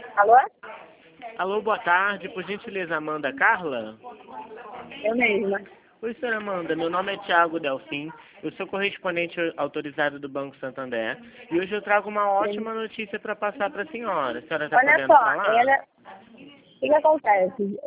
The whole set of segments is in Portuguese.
Alô? Alô, boa tarde. Por gentileza, Amanda Carla? Eu mesma. Oi, senhora Amanda. Meu nome é Thiago Delfim. Eu sou correspondente autorizado do Banco Santander. E hoje eu trago uma ótima notícia para passar para a senhora. A senhora está Olha podendo só, falar? o que acontece?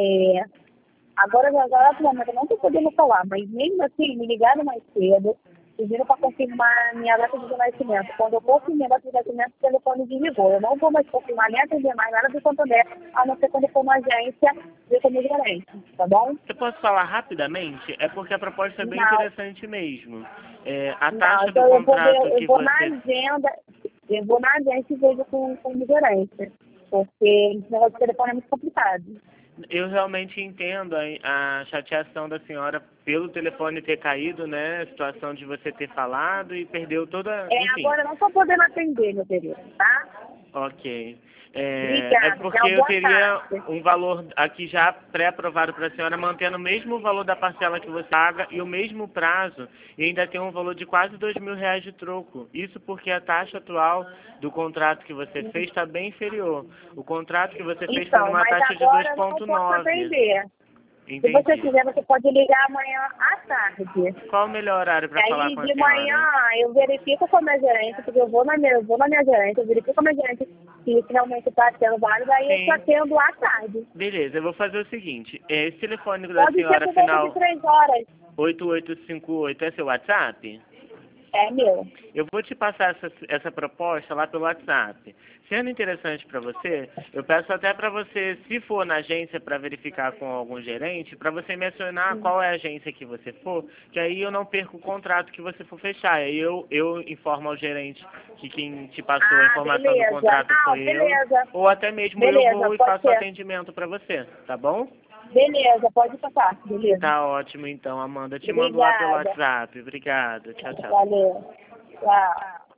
Agora atualmente eu não estou podendo falar, mas mesmo assim, me ligaram mais cedo, pediram para confirmar minha data de nascimento. Quando eu confirmei a data de nascimento, o telefone desligou. Eu não vou mais confirmar nem atender mais nada do Santander, a não ser quando eu for na agência ver como gerente, tá bom? Eu posso falar rapidamente? É porque a proposta é bem Não, interessante mesmo. A não, taxa do então eu vou ver, contrato eu que vou na você... agenda, eu vou na agência e vejo com o gerente, porque esse negócio de telefone é muito complicado. Eu realmente entendo a chateação da senhora pelo telefone ter caído, né? A situação de você ter falado e perdeu toda... Enfim, Agora eu não estou podendo atender, meu querido, tá? ok. É Obrigada, porque tchau, eu boa teria tarde. um valor aqui já pré-aprovado para a senhora, mantendo o mesmo valor da parcela que você paga e o mesmo prazo, e ainda tem um valor de quase R$ 2.000 de troco. Isso porque a taxa atual do contrato que você fez está bem inferior. O contrato que você fez foi Então, numa mas taxa de agora eu não posso 2,9. atender. Se você Entendi. quiser, você pode ligar amanhã à tarde. Qual o melhor horário para falar Aí com a de manhã senhora? eu verifico com a minha gerente, porque eu vou na minha gerente, eu verifico com a minha gerente se realmente está sendo válido, aí eu te Sim. atendo à tarde. Beleza, eu vou fazer o seguinte. Esse telefone da Pode ser senhora, por volta de final 3 horas. 8858, é seu WhatsApp? É meu. Eu vou te passar essa proposta lá pelo WhatsApp. Sendo interessante para você, eu peço até para você, se for na agência para verificar com algum gerente, para você mencionar qual é a agência que você for, que aí eu não perco o contrato que você for fechar. Aí eu informo ao gerente que quem te passou a Ah, informação do beleza. contrato Não, foi eu, beleza. ou até mesmo eu Beleza, vou e pode faço o ser. atendimento para você, tá bom? Beleza, pode passar. Beleza. Tá ótimo então, Amanda. Te mando lá pelo Obrigada. WhatsApp. Obrigado. Tchau, tchau. Valeu. Tchau.